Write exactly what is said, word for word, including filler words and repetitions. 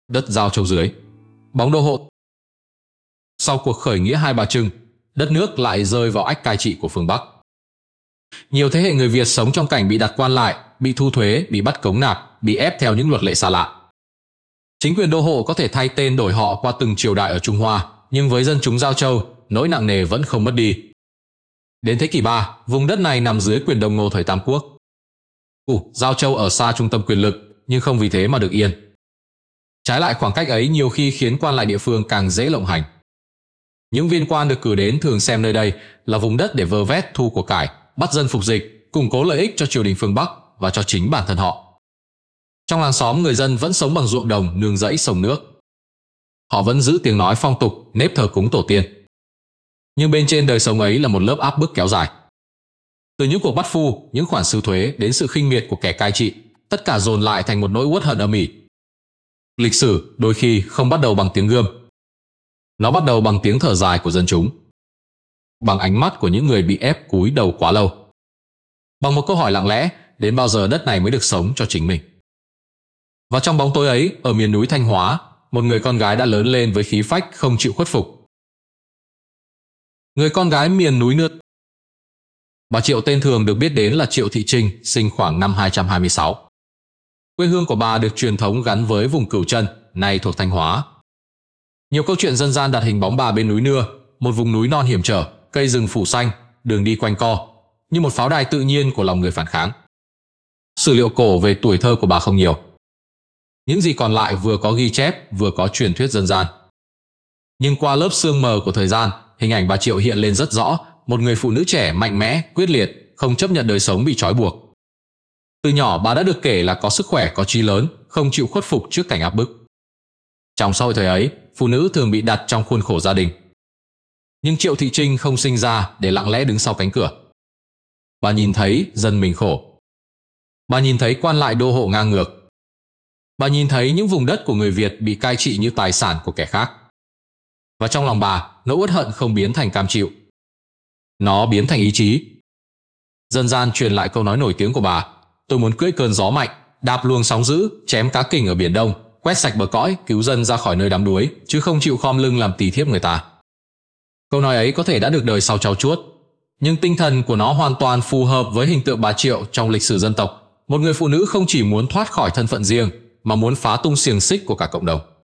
đất Giao Châu dưới. Bóng đô hộ. Sau cuộc khởi nghĩa Hai Bà Trưng, đất nước lại rơi vào ách cai trị của phương Bắc. Nhiều thế hệ người Việt sống trong cảnh bị đặt quan lại, bị thu thuế, bị bắt cống nạp, bị ép theo những luật lệ xa lạ. Chính quyền đô hộ có thể thay tên đổi họ qua từng triều đại ở Trung Hoa, nhưng với dân chúng Giao Châu, nỗi nặng nề vẫn không mất đi. Đến thế kỷ ba, vùng đất này nằm dưới quyền Đông Ngô thời Tam Quốc. Ủ, Giao Châu ở xa trung tâm quyền lực, nhưng không vì thế mà được yên. Trái lại, khoảng cách ấy nhiều khi khiến quan lại địa phương càng dễ lộng hành. Những viên quan được cử đến thường xem nơi đây là vùng đất để vơ vét thu của cải, bắt dân phục dịch, củng cố lợi ích cho triều đình phương Bắc và cho chính bản thân họ. Trong làng xóm, người dân vẫn sống bằng ruộng đồng, nương rẫy, sông nước. Họ vẫn giữ tiếng nói phong tục, nếp thờ cúng tổ tiên. Nhưng bên trên đời sống ấy là một lớp áp bức kéo dài. Từ những cuộc bắt phu, những khoản sưu thuế đến sự khinh miệt của kẻ cai trị, tất cả dồn lại thành một nỗi uất hận âm ỉ. Lịch sử đôi khi không bắt đầu bằng tiếng gươm. Nó bắt đầu bằng tiếng thở dài của dân chúng, bằng ánh mắt của những người bị ép cúi đầu quá lâu, bằng một câu hỏi lặng lẽ: đến bao giờ đất này mới được sống cho chính mình? Và trong bóng tối ấy, ở miền núi Thanh Hóa, một người con gái đã lớn lên với khí phách không chịu khuất phục. Người con gái miền núi Nước. Bà Triệu tên thường được biết đến là Triệu Thị Trinh, sinh khoảng năm hai trăm hai mươi sáu. Quê hương của bà được truyền thống gắn với vùng Cửu Chân, nay thuộc Thanh Hóa. Nhiều câu chuyện dân gian đặt hình bóng bà bên núi Nưa, một vùng núi non hiểm trở, cây rừng phủ xanh, đường đi quanh co, như một pháo đài tự nhiên của lòng người phản kháng. Sử liệu cổ về tuổi thơ của bà không nhiều. Những gì còn lại vừa có ghi chép, vừa có truyền thuyết dân gian. Nhưng qua lớp sương mờ của thời gian, hình ảnh bà Triệu hiện lên rất rõ, một người phụ nữ trẻ mạnh mẽ, quyết liệt, không chấp nhận đời sống bị trói buộc. Từ nhỏ bà đã được kể là có sức khỏe, có chí lớn, không chịu khuất phục trước cảnh áp bức. Trong xã hội thời ấy, phụ nữ thường bị đặt trong khuôn khổ gia đình. Nhưng Triệu Thị Trinh không sinh ra để lặng lẽ đứng sau cánh cửa. Bà nhìn thấy dân mình khổ. Bà nhìn thấy quan lại đô hộ ngang ngược. Bà nhìn thấy những vùng đất của người Việt bị cai trị như tài sản của kẻ khác. Và trong lòng bà, nỗi uất hận không biến thành cam chịu. Nó biến thành ý chí. Dân gian truyền lại câu nói nổi tiếng của bà: tôi muốn cưỡi cơn gió mạnh, đạp luồng sóng dữ, chém cá kình ở Biển Đông, quét sạch bờ cõi, cứu dân ra khỏi nơi đắm đuối, chứ không chịu khom lưng làm tỳ thiếp người ta. Câu nói ấy có thể đã được đời sau trau chuốt, nhưng tinh thần của nó hoàn toàn phù hợp với hình tượng bà Triệu trong lịch sử dân tộc, một người phụ nữ không chỉ muốn thoát khỏi thân phận riêng, mà muốn phá tung xiềng xích của cả cộng đồng.